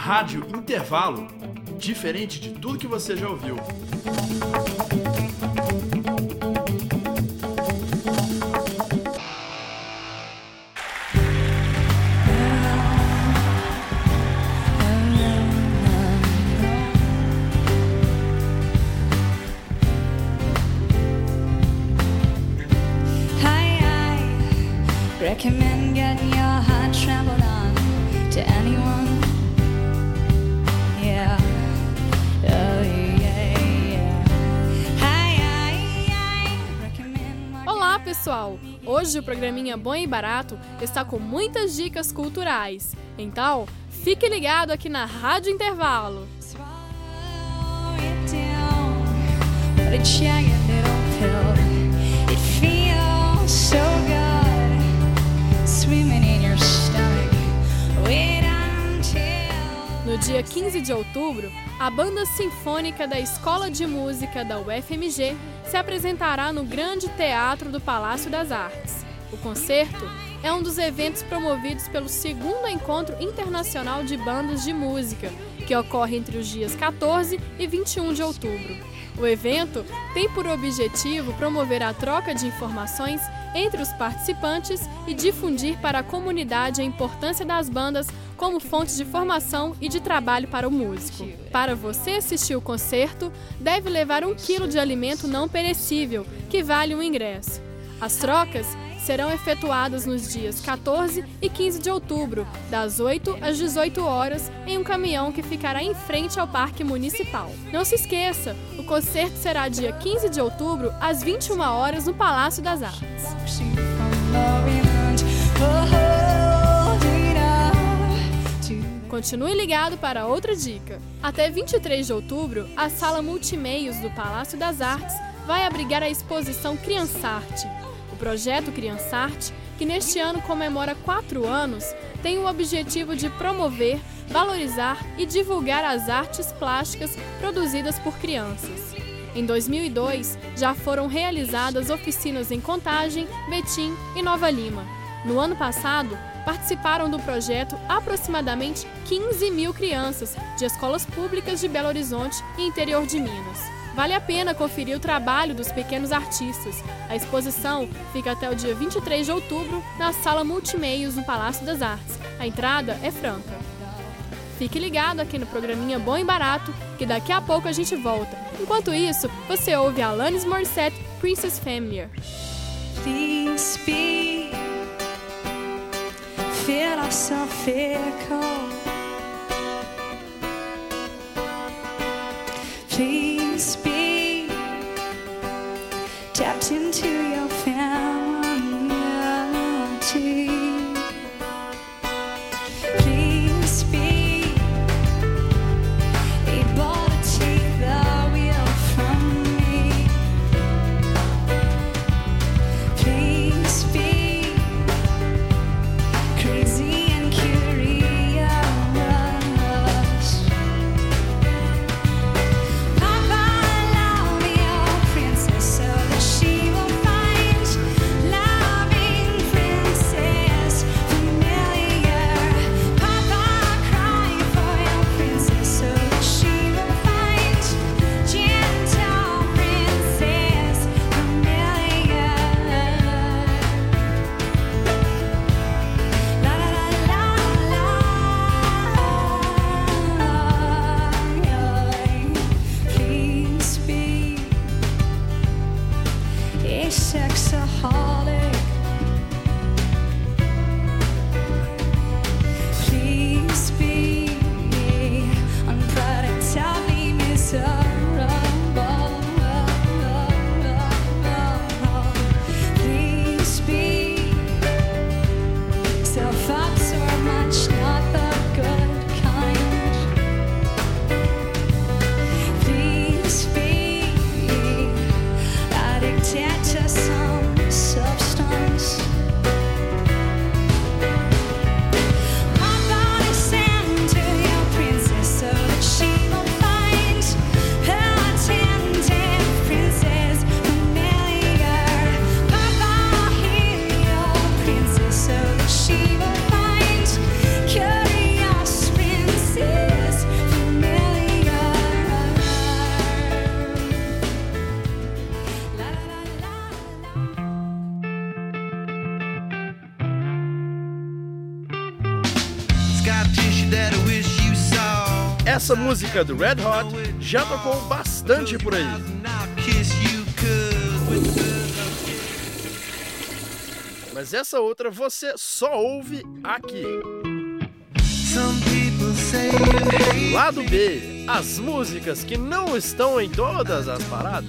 Rádio Intervalo, diferente de tudo que você já ouviu. Recommend getting your heart trampled on to anyone. Yeah. Oh, yeah, yeah. Olá, pessoal! Hoje o programinha Bom e Barato está com muitas dicas culturais. Então, fique ligado aqui na Rádio Intervalo. No dia 15 de outubro, a Banda Sinfônica da Escola de Música da UFMG se apresentará no Grande Teatro do Palácio das Artes. O concerto é um dos eventos promovidos pelo 2º Encontro Internacional de Bandas de Música, que ocorre entre os dias 14 e 21 de outubro. O evento tem por objetivo promover a troca de informações entre os participantes e difundir para a comunidade a importância das bandas como fonte de formação e de trabalho para o músico. Para você assistir o concerto, deve levar 1 quilo de alimento não perecível, que vale um ingresso. As trocas serão efetuadas nos dias 14 e 15 de outubro, das 8 às 18 horas, em um caminhão que ficará em frente ao Parque Municipal. Não se esqueça, o concerto será dia 15 de outubro, às 21 horas, no Palácio das Artes. Continue ligado para outra dica. Até 23 de outubro, a Sala Multimeios do Palácio das Artes vai abrigar a exposição Criançarte. O projeto Criançarte, que neste ano comemora 4 anos, tem o objetivo de promover, valorizar e divulgar as artes plásticas produzidas por crianças. Em 2002, já foram realizadas oficinas em Contagem, Betim e Nova Lima. No ano passado, participaram do projeto aproximadamente 15 mil crianças de escolas públicas de Belo Horizonte e interior de Minas. Vale a pena conferir o trabalho dos pequenos artistas. A exposição fica até o dia 23 de outubro na Sala Multimeios, no Palácio das Artes. A entrada é franca. Fique ligado aqui no programinha Bom e Barato, que daqui a pouco a gente volta. Enquanto isso, você ouve a Alanis Morissette, Princess Familiar. Please be philosophical. Please be tapped into your femininity. Please be able to take the wheel from me. Please be crazy and curious. Papa, love your princess so that she will find loving princess familiar. Papa, cry for your princess so that she will find gentle princess familiar. La la la la la. Please be a sexaholic. Please be unpredictably miserable. Please be self-absorbed, much not the good kind. Please be addicted to some substance. My body sent to your princess so that she will find her attendant princess familiar. Papa, heal your princess so that she will find curious princess. Essa música do Red Hot já tocou bastante por aí. Mas essa outra você só ouve aqui. Lado B, as músicas que não estão em todas as paradas.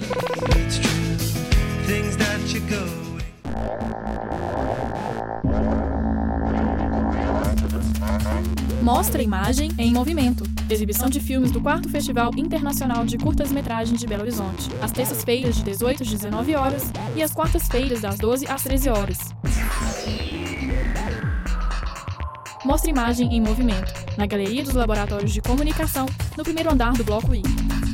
Mostra Imagem em Movimento. Exibição de filmes do 4º Festival Internacional de Curtas-Metragens de Belo Horizonte. Às terças-feiras, de 18 às 19 horas e às quartas-feiras, das 12 às 13 horas. Mostra Imagem em Movimento, na Galeria dos Laboratórios de Comunicação, no primeiro andar do Bloco I.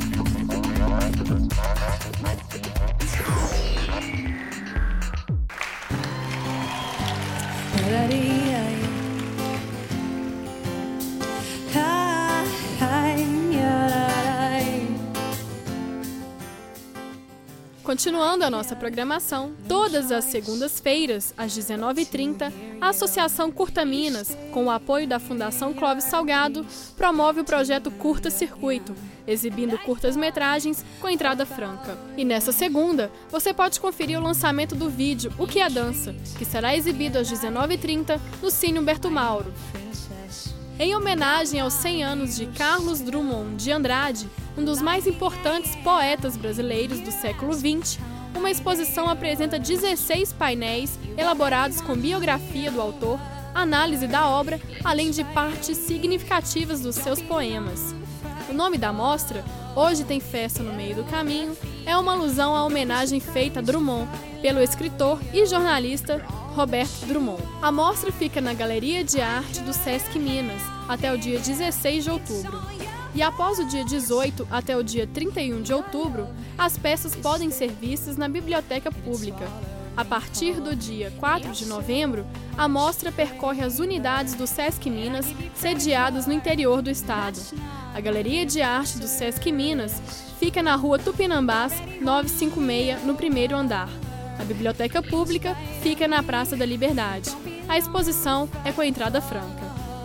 Continuando a nossa programação, todas as segundas-feiras, às 19h30, a Associação Curta Minas, com o apoio da Fundação Clóvis Salgado, promove o projeto Curta Circuito, exibindo curtas-metragens com entrada franca. E nessa segunda, você pode conferir o lançamento do vídeo O Que é Dança, que será exibido às 19h30 no Cine Humberto Mauro. Em homenagem aos 100 anos de Carlos Drummond de Andrade, um dos mais importantes poetas brasileiros do século XX, uma exposição apresenta 16 painéis elaborados com biografia do autor, análise da obra, além de partes significativas dos seus poemas. O nome da mostra, Hoje Tem Festa no Meio do Caminho, é uma alusão à homenagem feita a Drummond pelo escritor e jornalista Roberto Drummond. A mostra fica na Galeria de Arte do Sesc Minas até o dia 16 de outubro. E após o dia 18 até o dia 31 de outubro, as peças podem ser vistas na Biblioteca Pública. A partir do dia 4 de novembro, a mostra percorre as unidades do Sesc Minas sediadas no interior do estado. A Galeria de Arte do Sesc Minas fica na Rua Tupinambás, 956, no primeiro andar. A Biblioteca Pública fica na Praça da Liberdade. A exposição é com entrada franca.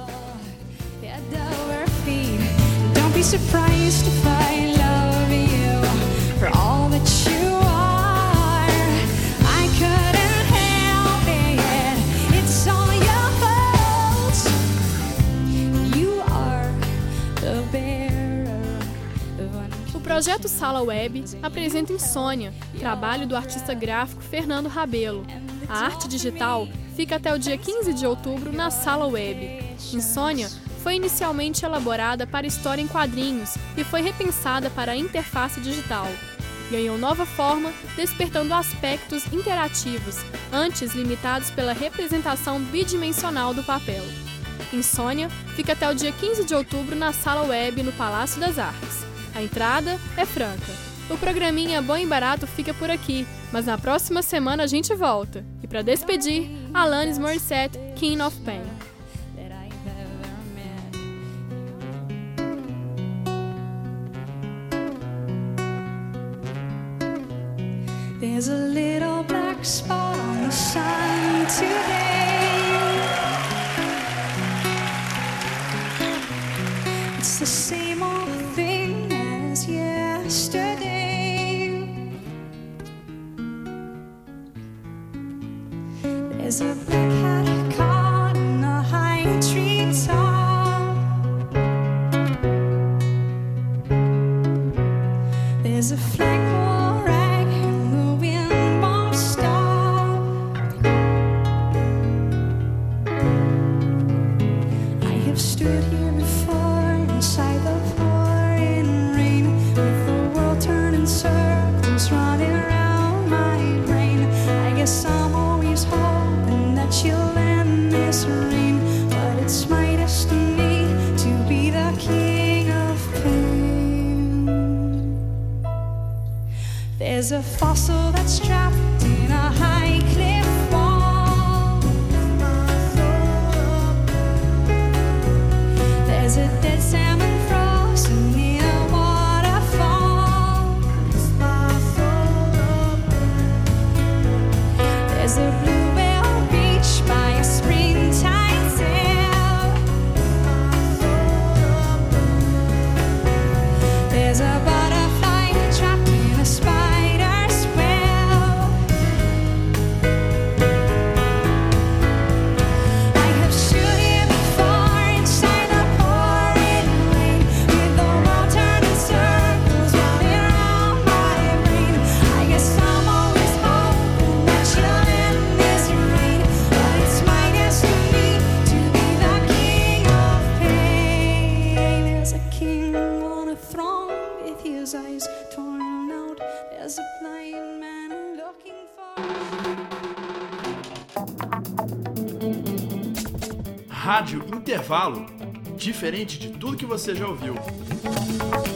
Don't be surprised if I love you for all that you are. I couldn't help it. It's all your fault. You are the bearer of O projeto Sala Web apresenta Insônia, trabalho do artista gráfico Fernando Rabelo. A arte digital fica até o dia 15 de outubro na Sala Web. Insônia foi inicialmente elaborada para história em quadrinhos e foi repensada para a interface digital. Ganhou nova forma, despertando aspectos interativos, antes limitados pela representação bidimensional do papel. Insônia fica até o dia 15 de outubro na Sala Web, no Palácio das Artes. A entrada é franca. O programinha Bom e Barato fica por aqui, mas na próxima semana a gente volta. E para despedir, Alanis Morissette, King of Pain. There's a little black spot on the sun today. It's the same old thing as yesterday. There's a black hat caught in a high tree top. There's a flagpole rag and the wind won't stop. I have stood here before inside the pouring rain, with the world turning circles running around my brain. I guess I'm always hoping that you'll end this rain, but it's my destiny to be the king of pain. There's a fossil that's trapped in a high cliff wall. There's a dead salmon frozen in a waterfall. There's a blue whale beach by a springtime sail. Rádio Intervalo, diferente de tudo que você já ouviu.